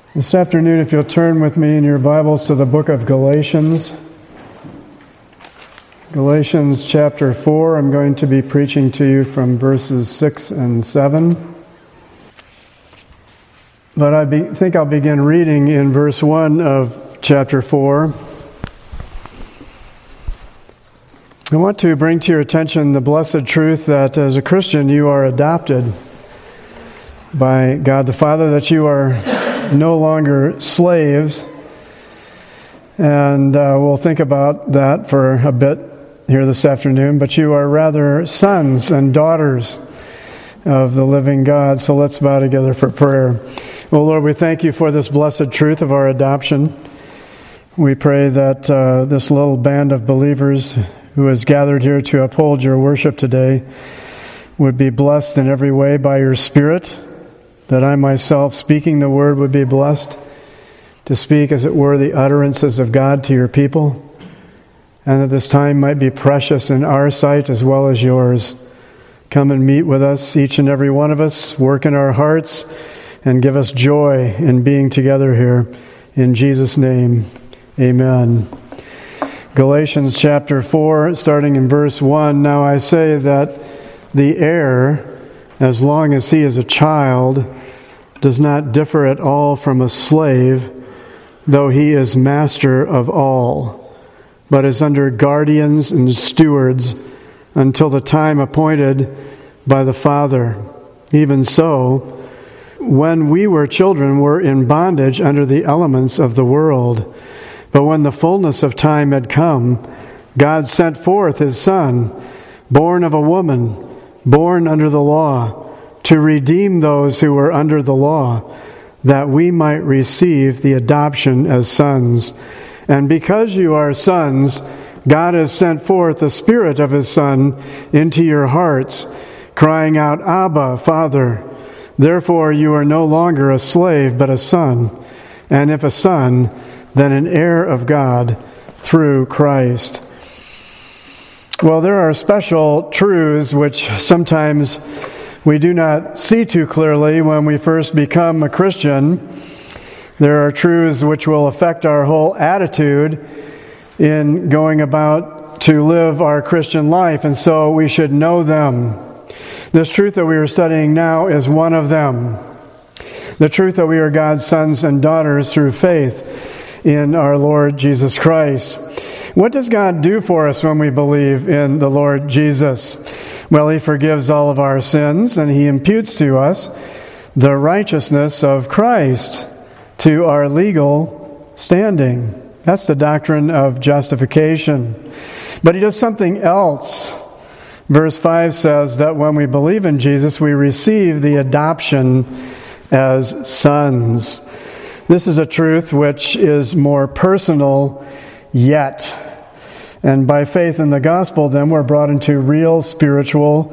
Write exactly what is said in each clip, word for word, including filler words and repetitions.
This afternoon, if you'll turn with me in your Bibles to the book of Galatians. Galatians chapter four, I'm going to be preaching to you from verses six and seven. But I be, think I'll begin reading in verse one of chapter four. I want to bring to your attention the blessed truth that as a Christian you are adopted by God the Father, that you are no longer slaves. And uh, we'll think about that for a bit here this afternoon, but you are rather sons and daughters of the living God. So let's bow together for prayer. Well, Lord, we thank you for this blessed truth of our adoption. We pray that uh, this little band of believers who has gathered here to uphold your worship today would be blessed in every way by your Spirit, that I myself, speaking the word, would be blessed to speak, as it were, the utterances of God to your people, and that this time might be precious in our sight as well as yours. Come and meet with us, each and every one of us, work in our hearts, and give us joy in being together here. In Jesus' name, amen. Galatians chapter four, starting in verse one. Now I say that the heir, as long as he is a child, does not differ at all from a slave, though he is master of all, but is under guardians and stewards until the time appointed by the Father. Even so, when we were children, we were in bondage under the elements of the world. But when the fullness of time had come, God sent forth His Son, born of a woman, born under the law, to redeem those who were under the law, that we might receive the adoption as sons. And because you are sons, God has sent forth the Spirit of His Son into your hearts, crying out, Abba, Father. Therefore you are no longer a slave, but a son. And if a son, then an heir of God through Christ. Well, there are special truths which sometimes we do not see too clearly when we first become a Christian. There are truths which will affect our whole attitude in going about to live our Christian life, and so we should know them. This truth that we are studying now is one of them. The truth that we are God's sons and daughters through faith in our Lord Jesus Christ. What does God do for us when we believe in the Lord Jesus? Well, He forgives all of our sins, and He imputes to us the righteousness of Christ to our legal standing. That's the doctrine of justification. But He does something else. Verse five says that when we believe in Jesus, we receive the adoption as sons. This is a truth which is more personal yet. And by faith in the gospel, then, we're brought into real spiritual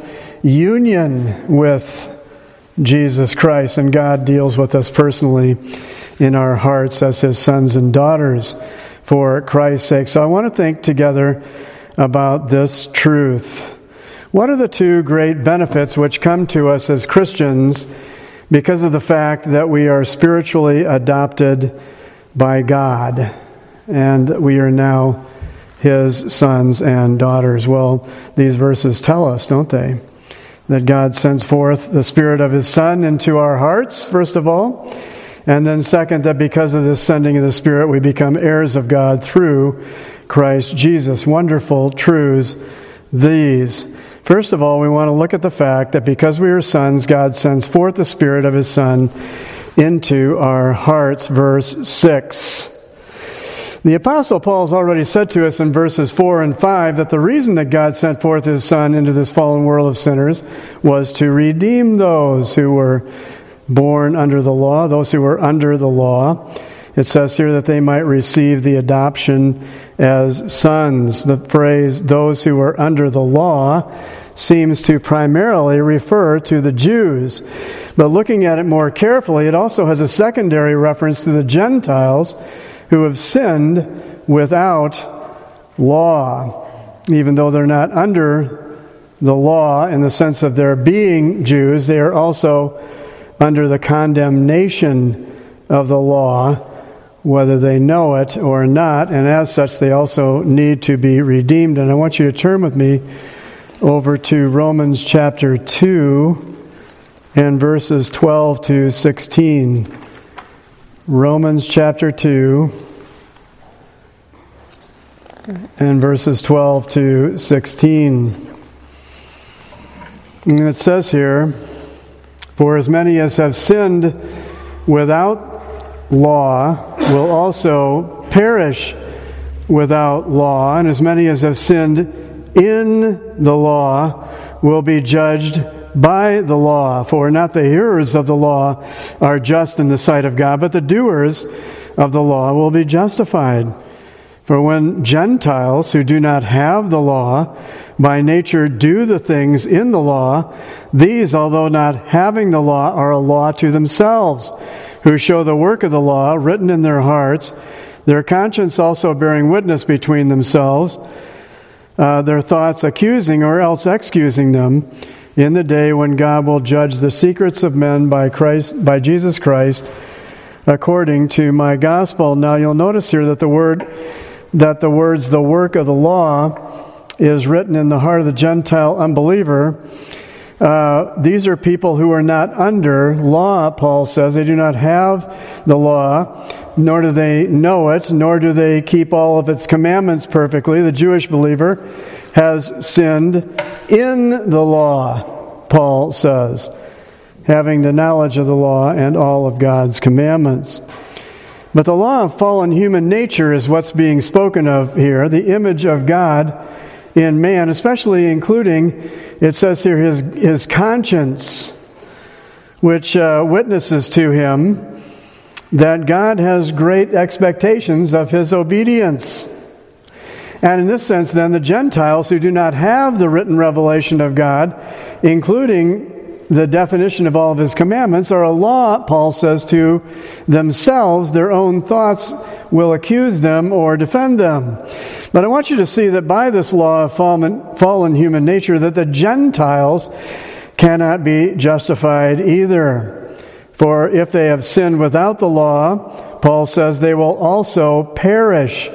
union with Jesus Christ. And God deals with us personally in our hearts as His sons and daughters for Christ's sake. So I want to think together about this truth. What are the two great benefits which come to us as Christians because of the fact that we are spiritually adopted by God and we are now His sons and daughters? Well, these verses tell us, don't they, that God sends forth the Spirit of His Son into our hearts, first of all, and then second, that because of this sending of the Spirit, we become heirs of God through Christ Jesus. Wonderful truths these. First of all, we want to look at the fact that because we are sons, God sends forth the Spirit of His Son into our hearts. Verse six. The Apostle Paul has already said to us in verses four and five that the reason that God sent forth His Son into this fallen world of sinners was to redeem those who were born under the law, those who were under the law. It says here that they might receive the adoption as sons. The phrase, those who were under the law, seems to primarily refer to the Jews. But looking at it more carefully, it also has a secondary reference to the Gentiles who have sinned without law. Even though they're not under the law in the sense of their being Jews, they are also under the condemnation of the law, whether they know it or not, and as such they also need to be redeemed. And I want you to turn with me over to Romans chapter two and verses twelve to sixteen. Romans chapter two and verses twelve to sixteen. And it says here, "For as many as have sinned without law will also perish without law, and as many as have sinned in the law will be judged by the law. For not the hearers of the law are just in the sight of God, but the doers of the law will be justified. For when Gentiles who do not have the law by nature do the things in the law, these, although not having the law, are a law to themselves, who show the work of the law written in their hearts, their conscience also bearing witness between themselves, uh, their thoughts accusing or else excusing them in the day when God will judge the secrets of men by Christ, by Jesus Christ, according to my gospel." Now you'll notice here that the word, that the words "the work of the law" is written in the heart of the Gentile unbeliever. Uh, these are people who are not under law, Paul says. They do not have the law, nor do they know it, nor do they keep all of its commandments perfectly. The Jewish believer has sinned in the law, Paul says, having the knowledge of the law and all of God's commandments. But the law of fallen human nature is what's being spoken of here, the image of God in man, especially including, it says here, his, his conscience, which uh, witnesses to him that God has great expectations of his obedience. And in this sense, then, the Gentiles who do not have the written revelation of God, including the definition of all of his commandments, are a law, Paul says, to themselves. Their own thoughts will accuse them or defend them. But I want you to see that by this law of fallen, fallen human nature, that the Gentiles cannot be justified either. For if they have sinned without the law, Paul says, they will also perish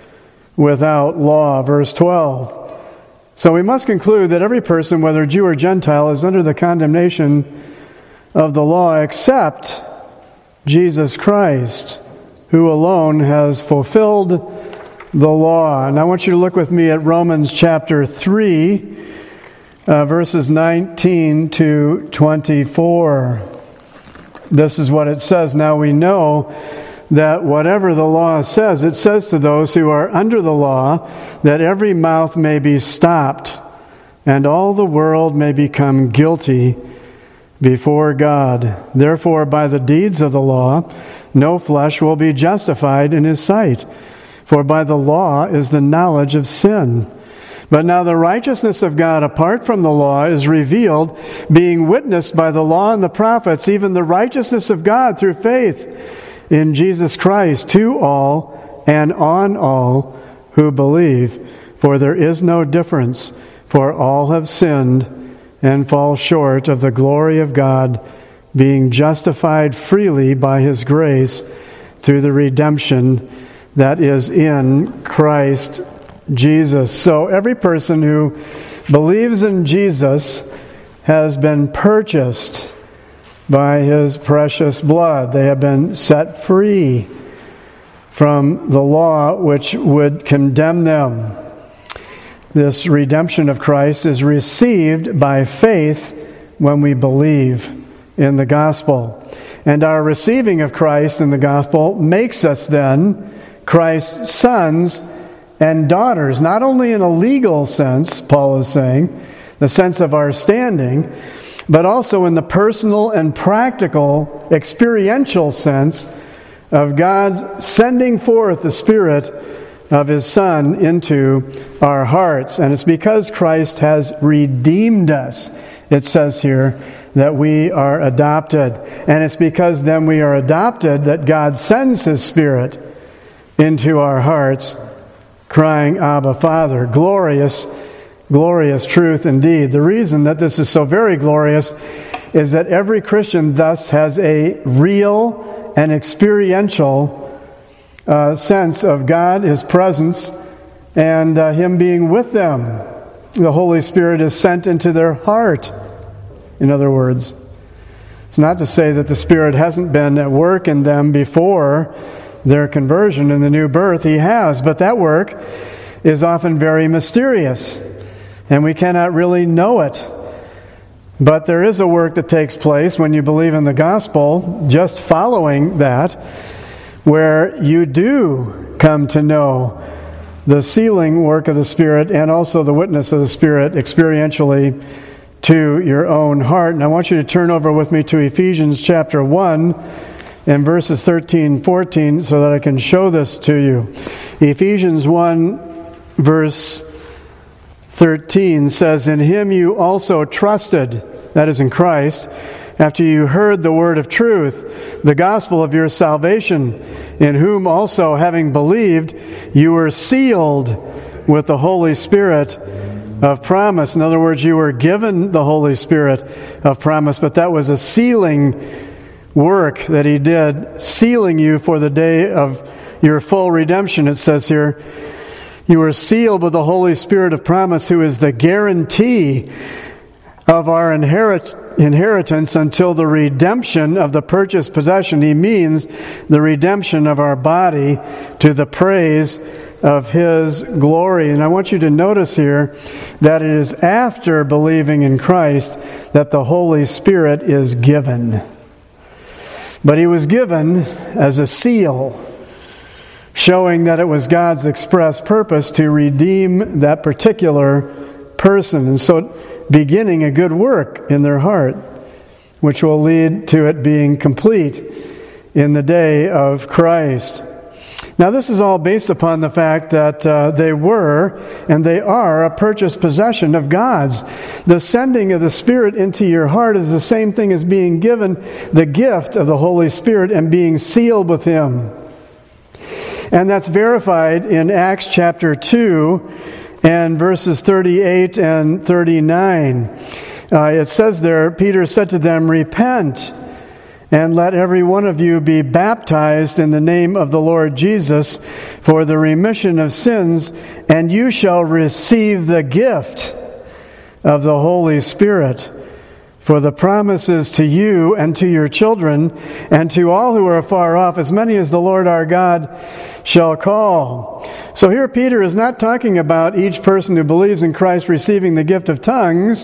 without law. Verse twelve. So we must conclude that every person, whether Jew or Gentile, is under the condemnation of the law except Jesus Christ, who alone has fulfilled the law. And I want you to look with me at Romans chapter three, uh, verses nineteen to twenty-four. This is what it says. "Now we know that whatever the law says, it says to those who are under the law, that every mouth may be stopped, and all the world may become guilty before God. Therefore, by the deeds of the law, no flesh will be justified in his sight. For by the law is the knowledge of sin. But now the righteousness of God apart from the law is revealed, being witnessed by the law and the prophets, even the righteousness of God through faith in Jesus Christ, to all and on all who believe. For there is no difference, for all have sinned and fall short of the glory of God, being justified freely by his grace through the redemption that is in Christ Jesus." So every person who believes in Jesus has been purchased by his precious blood. They have been set free from the law which would condemn them. This redemption of Christ is received by faith when we believe in the gospel. And our receiving of Christ in the gospel makes us then Christ's sons and daughters, not only in a legal sense, Paul is saying, the sense of our standing, but also in the personal and practical, experiential sense of God sending forth the Spirit of His Son into our hearts. And it's because Christ has redeemed us, it says here, that we are adopted. And it's because then we are adopted that God sends His Spirit into our hearts, crying, "Abba, Father." Glorious, glorious truth indeed. The reason that this is so very glorious is that every Christian thus has a real and experiential uh, sense of God, His presence, and uh, Him being with them. The Holy Spirit is sent into their heart, in other words. It's not to say that the Spirit hasn't been at work in them before their conversion and the new birth. He has, but that work is often very mysterious, and we cannot really know it. But there is a work that takes place when you believe in the gospel, just following that, where you do come to know the sealing work of the Spirit and also the witness of the Spirit experientially to your own heart. And I want you to turn over with me to Ephesians chapter one and verses thirteen, fourteen so that I can show this to you. Ephesians one verse thirteen says, "In Him you also trusted," that is in Christ, "after you heard the word of truth, the gospel of your salvation, in whom also, having believed, you were sealed with the Holy Spirit of promise." In other words, you were given the Holy Spirit of promise, but that was a sealing work that He did, sealing you for the day of your full redemption. It says here, you were sealed with the Holy Spirit of promise, who is the guarantee of our inherit, inheritance until the redemption of the purchased possession. He means the redemption of our body to the praise of His glory. And I want you to notice here that it is after believing in Christ that the Holy Spirit is given. But He was given as a seal, showing that it was God's express purpose to redeem that particular person. And so beginning a good work in their heart, which will lead to it being complete in the day of Christ. Now, this is all based upon the fact that uh, they were and they are a purchased possession of God's. The sending of the Spirit into your heart is the same thing as being given the gift of the Holy Spirit and being sealed with Him. And that's verified in Acts chapter two and verses thirty-eight and thirty-nine. Uh, it says there, Peter said to them, "Repent, and let every one of you be baptized in the name of the Lord Jesus for the remission of sins, and you shall receive the gift of the Holy Spirit. For the promises to you and to your children and to all who are afar off, as many as the Lord our God shall call." So here Peter is not talking about each person who believes in Christ receiving the gift of tongues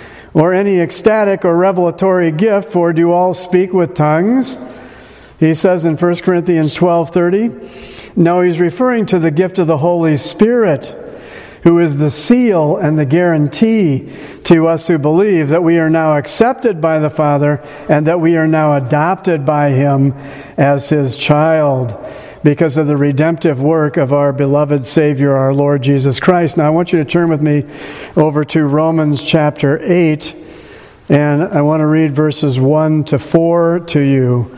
or any ecstatic or revelatory gift, for do all speak with tongues? He says in First Corinthians twelve thirty. No, he's referring to the gift of the Holy Spirit, who is the seal and the guarantee to us who believe that we are now accepted by the Father and that we are now adopted by Him as His child because of the redemptive work of our beloved Savior, our Lord Jesus Christ. Now I want you to turn with me over to Romans chapter eight, and I want to read verses one to four to you.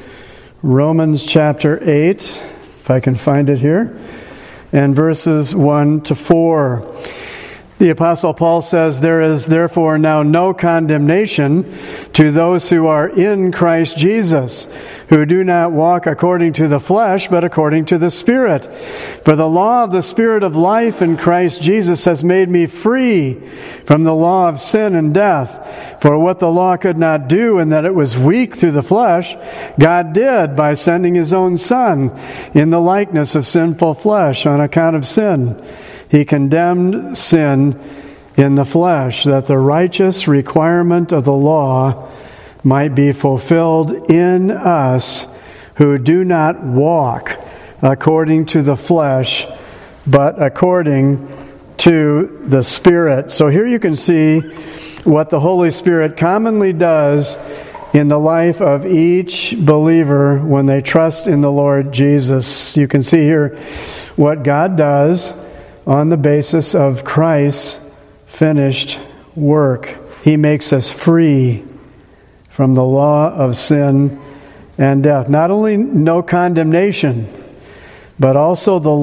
Romans chapter eight, if I can find it here, and verses one to four. The Apostle Paul says, "There is therefore now no condemnation to those who are in Christ Jesus, who do not walk according to the flesh, but according to the Spirit. For the law of the Spirit of life in Christ Jesus has made me free from the law of sin and death. For what the law could not do, in that it was weak through the flesh, God did by sending His own Son in the likeness of sinful flesh on account of sin. He condemned sin in the flesh, that the righteous requirement of the law might be fulfilled in us who do not walk according to the flesh, but according to the Spirit." So here you can see what the Holy Spirit commonly does in the life of each believer when they trust in the Lord Jesus. You can see here what God does on the basis of Christ's finished work. He makes us free from the law of sin and death. Not only no condemnation, but also the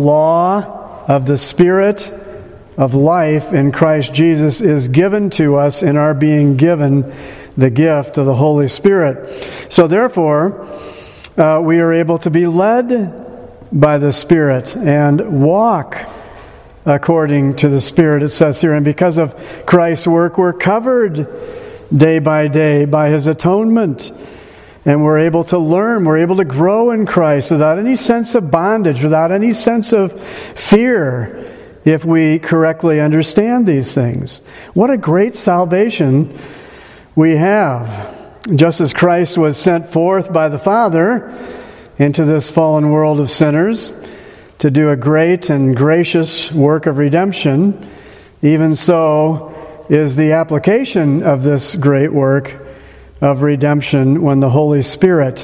law of the Spirit of life in Christ Jesus is given to us in our being given the gift of the Holy Spirit. So therefore, uh, we are able to be led by the Spirit and walk according to the Spirit, it says here. And because of Christ's work, we're covered day by day by His atonement. And we're able to learn, we're able to grow in Christ without any sense of bondage, without any sense of fear, if we correctly understand these things. What a great salvation we have. Just as Christ was sent forth by the Father into this fallen world of sinners to do a great and gracious work of redemption, even so is the application of this great work of redemption when the Holy Spirit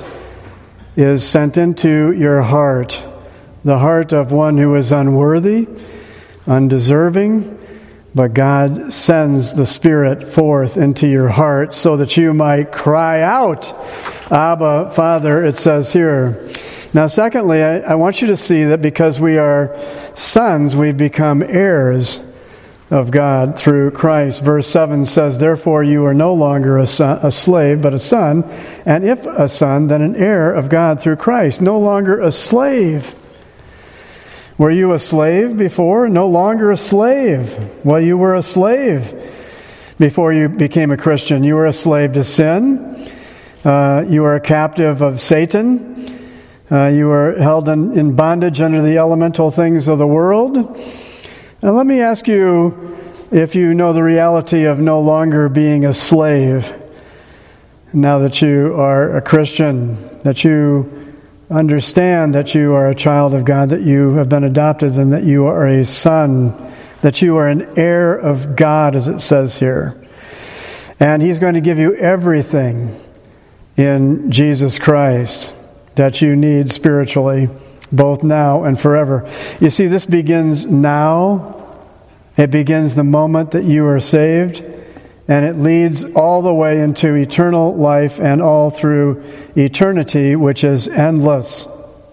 is sent into your heart, the heart of one who is unworthy, undeserving, but God sends the Spirit forth into your heart so that you might cry out, Abba, Father, it says here. Now, secondly, I, I want you to see that because we are sons, we've become heirs of God through Christ. Verse seven says, therefore you are no longer a, son, a slave, but a son, and if a son, then an heir of God through Christ. No longer a slave. Were you a slave before? No longer a slave. Well, you were a slave before you became a Christian. You were a slave to sin. Uh, you were a captive of Satan. Uh, you were held in, in bondage under the elemental things of the world. Now let me ask you if you know the reality of no longer being a slave now that you are a Christian, that you understand that you are a child of God, that you have been adopted, and that you are a son, that you are an heir of God, as it says here. And He's going to give you everything in Jesus Christ that you need spiritually, both now and forever. You see, this begins now. It begins the moment that you are saved, and it leads all the way into eternal life and all through eternity, which is endless.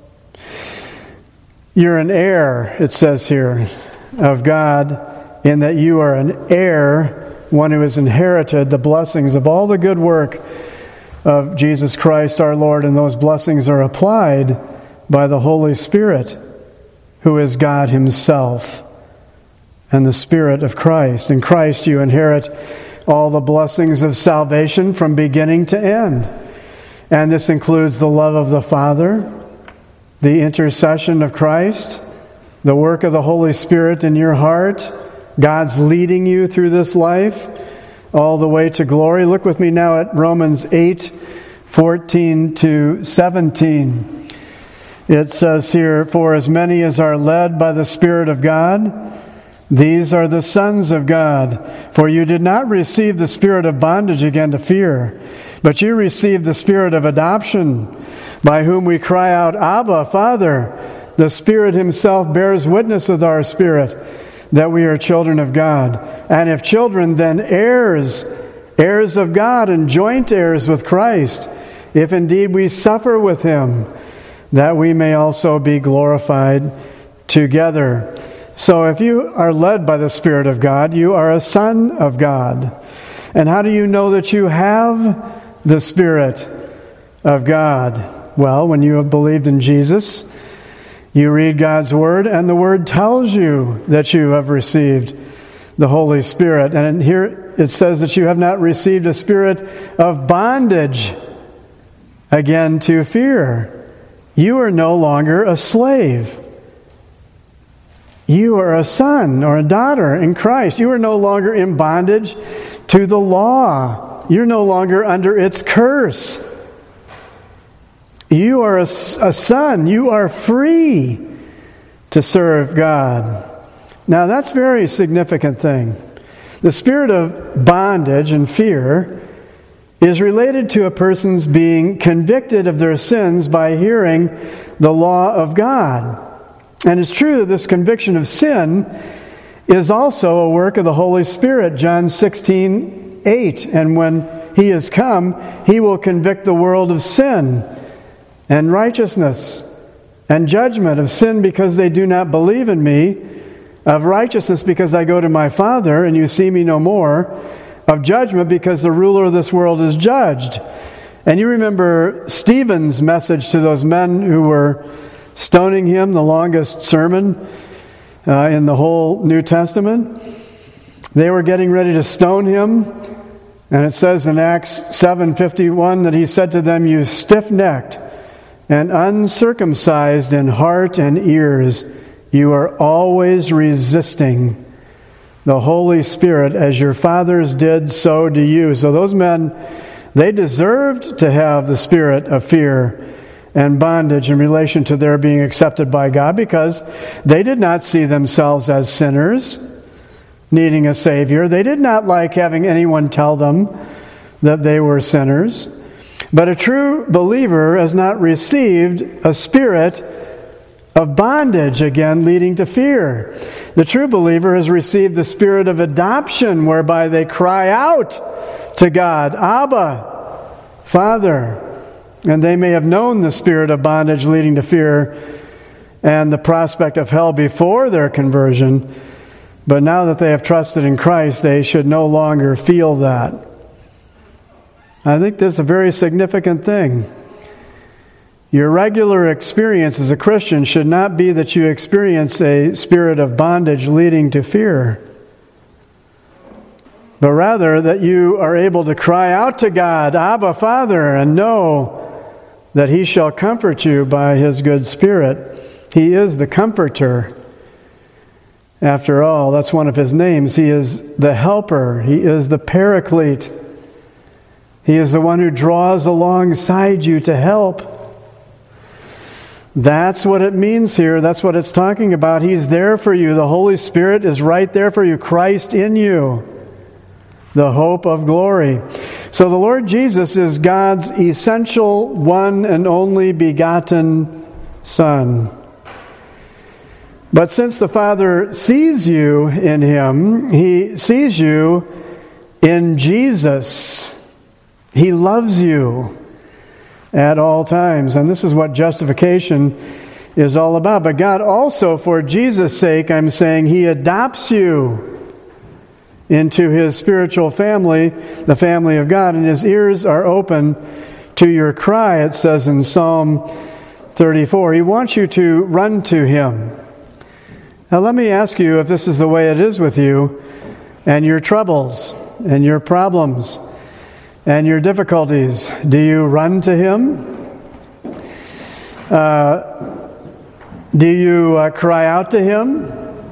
You're an heir, it says here, of God, in that you are an heir, one who has inherited the blessings of all the good work of Jesus Christ our Lord, and those blessings are applied by the Holy Spirit, who is God Himself, and the Spirit of Christ. In Christ you inherit all the blessings of salvation from beginning to end. And this includes the love of the Father, the intercession of Christ, the work of the Holy Spirit in your heart, God's leading you through this life, all the way to glory. Look with me now at Romans eight, fourteen to seventeen. It says here, for as many as are led by the Spirit of God, these are the sons of God. For you did not receive the spirit of bondage again to fear, but you received the spirit of adoption, by whom we cry out, Abba, Father. The Spirit Himself bears witness with our spirit that we are children of God. And if children, then heirs, heirs of God and joint heirs with Christ, if indeed we suffer with Him, that we may also be glorified together. So if you are led by the Spirit of God, you are a son of God. And how do you know that you have the Spirit of God? Well, when you have believed in Jesus, you read God's Word, and the Word tells you that you have received the Holy Spirit. And here it says that you have not received a spirit of bondage again to fear. You are no longer a slave. You are a son or a daughter in Christ. You are no longer in bondage to the law. You're no longer under its curse. You are a, a son. You are free to serve God. Now that's a very significant thing. The spirit of bondage and fear is related to a person's being convicted of their sins by hearing the law of God. And it's true that this conviction of sin is also a work of the Holy Spirit. John sixteen eight. And when He has come, He will convict the world of sin and righteousness and judgment, of sin because they do not believe in me, of righteousness because I go to my Father and you see me no more, of judgment because the ruler of this world is judged. And you remember Stephen's message to those men who were stoning him, the longest sermon uh, in the whole New Testament. They were getting ready to stone him. And it says in Acts seven fifty-one that he said to them, "You stiff-necked and uncircumcised in heart and ears, you are always resisting the Holy Spirit, as your fathers did, so do you." So those men, they deserved to have the spirit of fear and bondage in relation to their being accepted by God, because they did not see themselves as sinners needing a Savior. They did not like having anyone tell them that they were sinners. But a true believer has not received a spirit of bondage, again, leading to fear. The true believer has received the spirit of adoption, whereby they cry out to God, "Abba, Father." And they may have known the spirit of bondage leading to fear and the prospect of hell before their conversion, but now that they have trusted in Christ, they should no longer feel that. I think this is a very significant thing. Your regular experience as a Christian should not be that you experience a spirit of bondage leading to fear, but rather that you are able to cry out to God, "Abba, Father," and know that He shall comfort you by His good Spirit. He is the Comforter. After all, that's one of His names. He is the Helper. He is the Paraclete. He is the one who draws alongside you to help. That's what it means here. That's what it's talking about. He's there for you. The Holy Spirit is right there for you. Christ in you, the hope of glory. So the Lord Jesus is God's essential, one and only begotten Son. But since the Father sees you in Him, He sees you in Jesus. He loves you at all times. And this is what justification is all about. But God also, for Jesus' sake, I'm saying, He adopts you into His spiritual family, the family of God, and His ears are open to your cry, it says in Psalm thirty-four. He wants you to run to Him. Now let me ask you if this is the way it is with you and your troubles and your problems and your difficulties. Do you run to Him? Uh, do you uh, cry out to Him?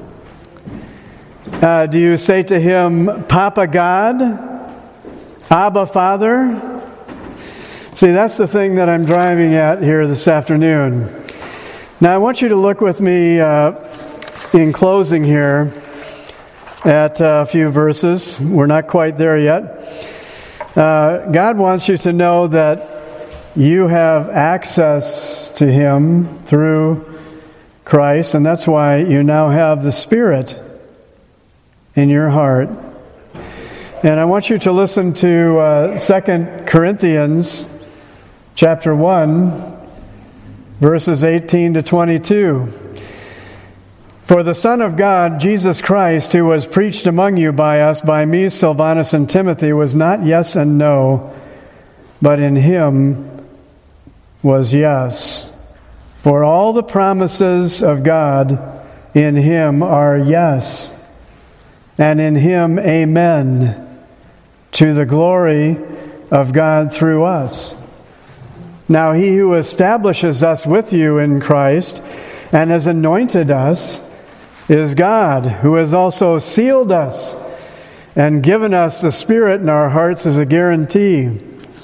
Uh, do you say to Him, "Papa God, Abba Father"? See, that's the thing that I'm driving at here this afternoon. Now I want you to look with me uh, in closing here at a few verses. We're not quite there yet. Uh, God wants you to know that you have access to Him through Christ, and that's why you now have the Spirit in your heart. And I want you to listen to uh, Second Corinthians chapter one, verses eighteen to twenty-two. "For the Son of God, Jesus Christ, who was preached among you by us, by me, Silvanus, and Timothy, was not yes and no, but in Him was yes. For all the promises of God in Him are yes, and in Him amen, to the glory of God through us. Now He who establishes us with you in Christ and has anointed us is God, who has also sealed us and given us the Spirit in our hearts as a guarantee."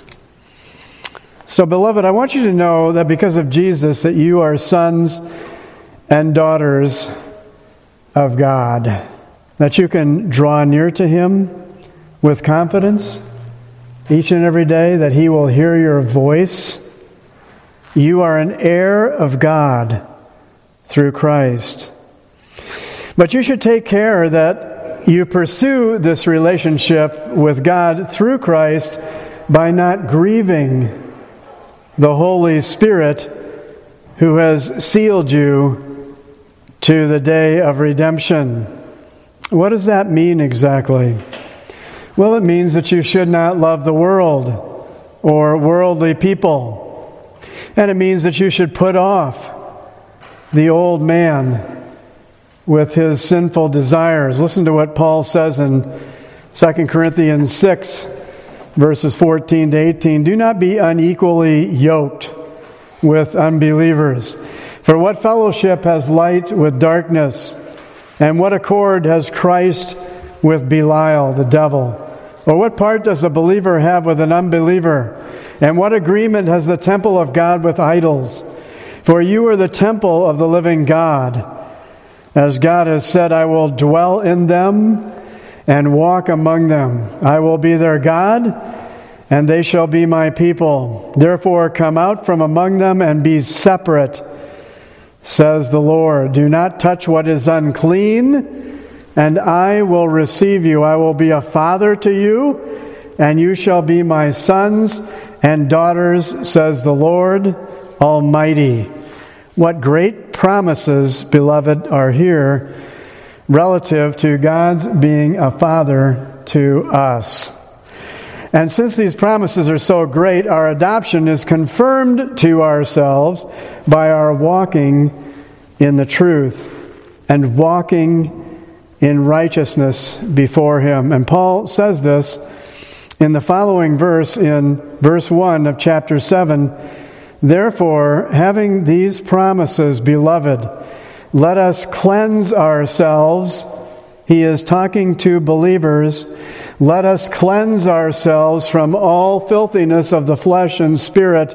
So, beloved, I want you to know that because of Jesus, that you are sons and daughters of God, that you can draw near to Him with confidence each and every day, that He will hear your voice. You are an heir of God through Christ. But you should take care that you pursue this relationship with God through Christ by not grieving the Holy Spirit who has sealed you to the day of redemption. What does that mean exactly? Well, it means that you should not love the world or worldly people. And it means that you should put off the old man with his sinful desires. Listen to what Paul says in Second Corinthians six, verses fourteen to eighteen. Do not be unequally yoked with unbelievers. For what fellowship has light with darkness? And what accord has Christ with Belial, the devil? Or what part does a believer have with an unbeliever? And what agreement has the temple of God with idols? For you are the temple of the living God. As God has said, I will dwell in them and walk among them. I will be their God, and they shall be my people. Therefore come out from among them and be separate, says the Lord. Do not touch what is unclean, and I will receive you. I will be a father to you, and you shall be my sons and daughters, says the Lord Almighty. What great promises, beloved, are here relative to God's being a father to us. And since these promises are so great, our adoption is confirmed to ourselves by our walking in the truth and walking in righteousness before Him. And Paul says this in the following verse, in verse one of chapter seven. Therefore, having these promises, beloved, let us cleanse ourselves. He is talking to believers. Let us cleanse ourselves from all filthiness of the flesh and spirit,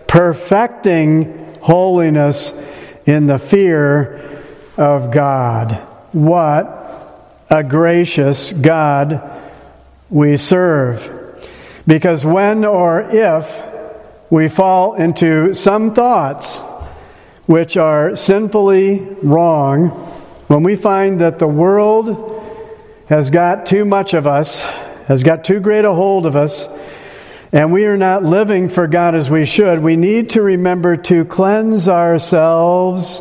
perfecting holiness in the fear of God. What a gracious God we serve. Because when or if we fall into some thoughts which are sinfully wrong, when we find that the world has got too much of us, has got too great a hold of us, and we are not living for God as we should, we need to remember to cleanse ourselves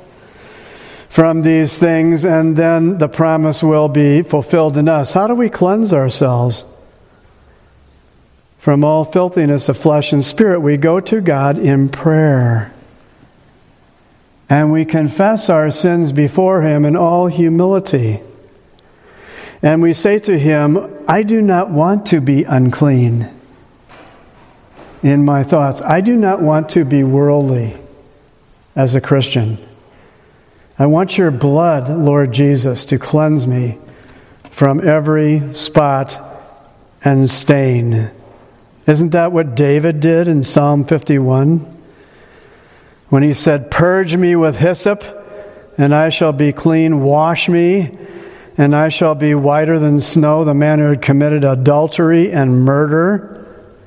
from these things, and then the promise will be fulfilled in us. How do we cleanse ourselves from all filthiness of flesh and spirit? We go to God in prayer, and we confess our sins before Him in all humility. And we say to Him, I do not want to be unclean in my thoughts. I do not want to be worldly as a Christian. I want your blood, Lord Jesus, to cleanse me from every spot and stain. Isn't that what David did in Psalm fifty-one? When he said, purge me with hyssop, and I shall be clean. Wash me, and I shall be whiter than snow. The man who had committed adultery and murder.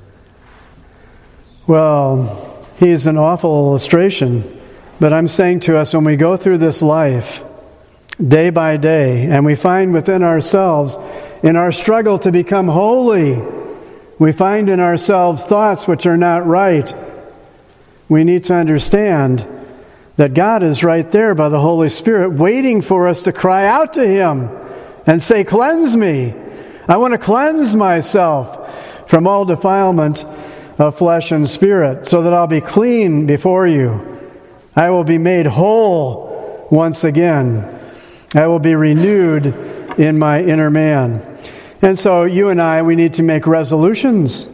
Well, he's an awful illustration. But I'm saying to us, when we go through this life, day by day, and we find within ourselves, in our struggle to become holy, we find in ourselves thoughts which are not right, we need to understand that God is right there by the Holy Spirit, waiting for us to cry out to Him and say, cleanse me. I want to cleanse myself from all defilement of flesh and spirit, so that I'll be clean before you. I will be made whole once again. I will be renewed in my inner man. And so you and I, we need to make resolutions.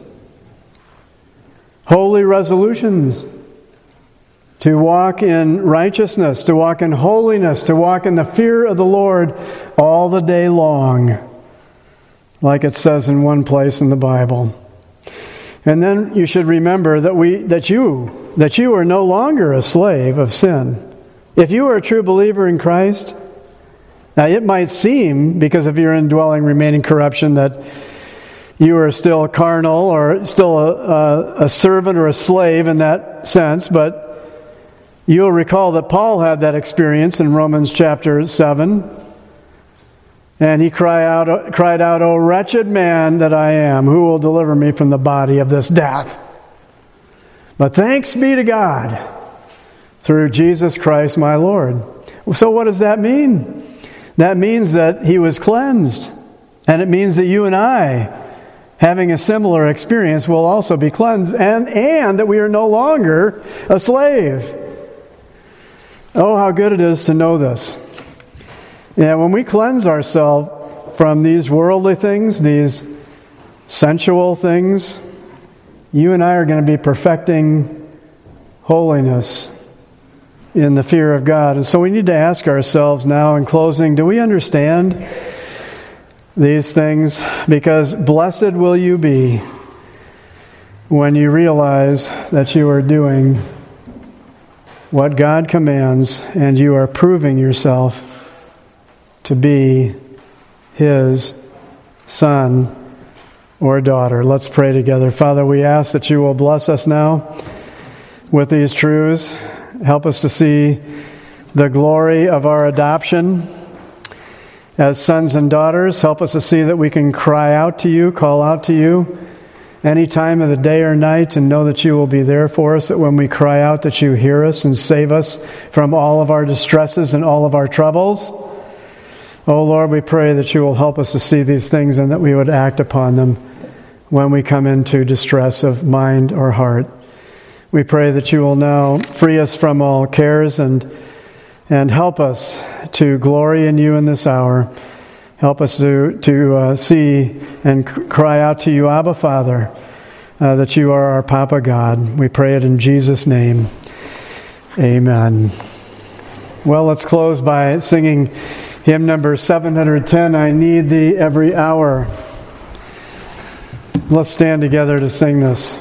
Holy resolutions. To walk in righteousness, to walk in holiness, to walk in the fear of the Lord all the day long. Like it says in one place in the Bible. And then you should remember that we that you that you are no longer a slave of sin. If you are a true believer in Christ, now it might seem, because of your indwelling remaining corruption, that you are still carnal or still a, a, a servant or a slave in that sense, but you'll recall that Paul had that experience in Romans chapter seven. And he cried out, cried out, O wretched man that I am, who will deliver me from the body of this death? But thanks be to God through Jesus Christ my Lord. So what does that mean? That means that he was cleansed. And it means that you and I, having a similar experience, will also be cleansed, and, and that we are no longer a slave. Oh, how good it is to know this. Yeah, when we cleanse ourselves from these worldly things, these sensual things, you and I are going to be perfecting holiness in the fear of God. And so we need to ask ourselves now in closing, do we understand these things? Because blessed will you be when you realize that you are doing what God commands and you are proving yourself to be His son or daughter. Let's pray together. Father, we ask that you will bless us now with these truths. Help us to see the glory of our adoption as sons and daughters. Help us to see that we can cry out to you, call out to you any time of the day or night, and know that you will be there for us, that when we cry out that you hear us and save us from all of our distresses and all of our troubles. Oh Lord, we pray that you will help us to see these things and that we would act upon them when we come into distress of mind or heart. We pray that you will now free us from all cares and and help us to glory in you in this hour. Help us to, to uh, see and c- cry out to you, Abba Father, uh, that you are our Papa God. We pray it in Jesus' name. Amen. Well, let's close by singing hymn number seven hundred ten, I Need Thee Every Hour. Let's stand together to sing this.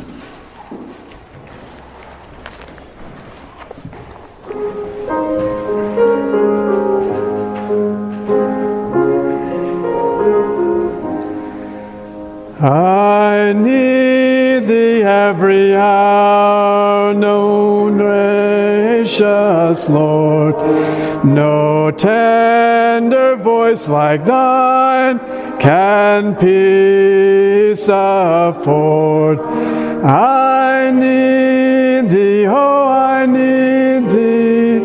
I need thee every hour, no gracious Lord, no tender voice like thine can peace afford. I need thee, oh, I need thee,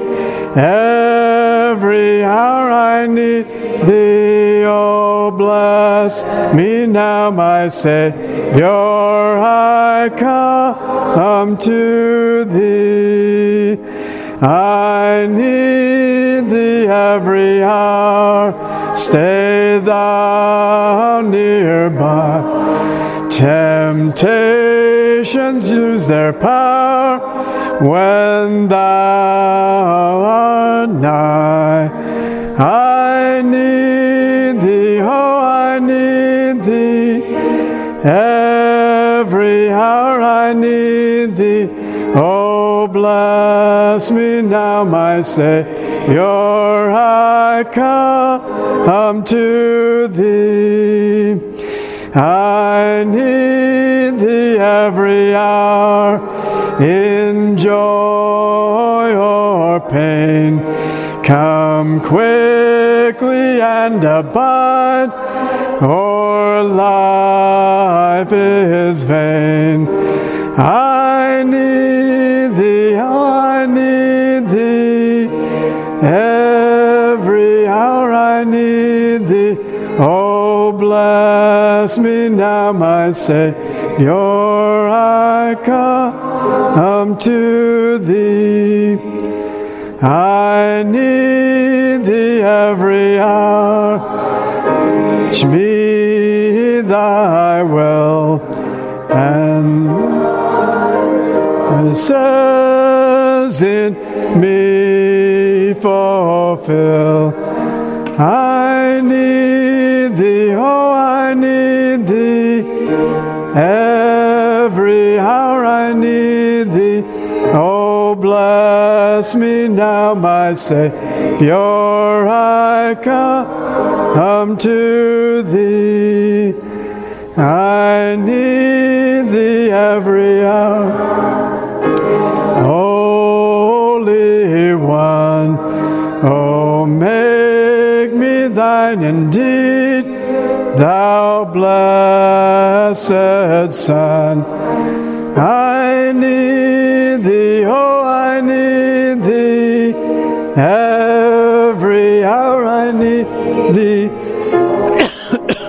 every hour I need thee, oh, bless me now, my Savior, I come to thee. I need thee every hour, stay thou nearby. Temptations lose their power when thou art nigh. I need thee, oh, I need thee, every hour I need thee. Oh, bless me now, my Savior, I come to thee. I need thee every hour, in joy or pain. Come quickly and abide, or life is vain. I need thee, I need thee, every hour I need thee. Oh, bless me now, my Savior, I come to thee. I need thee every hour. Teach me thy will, and says in me fulfill. I need thee, oh, I need thee, every hour I need thee. Oh, bless me now, my Savior, I come to thee. I need thee every hour. Holy One, oh, make me thine indeed, thou blessed Son. I need thee, oh, I need thee, every hour I need thee.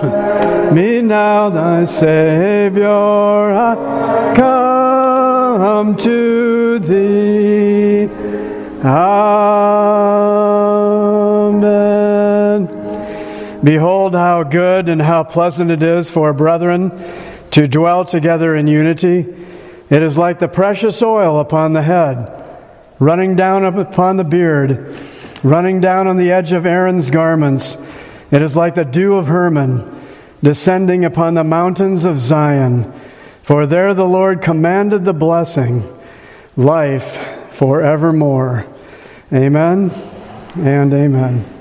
Israel, thy Savior, I come to thee. Amen. Behold how good and how pleasant it is for brethren to dwell together in unity. It is like the precious oil upon the head, running down upon the beard, running down on the edge of Aaron's garments. It is like the dew of Hermon, descending upon the mountains of Zion. For there the Lord commanded the blessing, life forevermore. Amen and amen.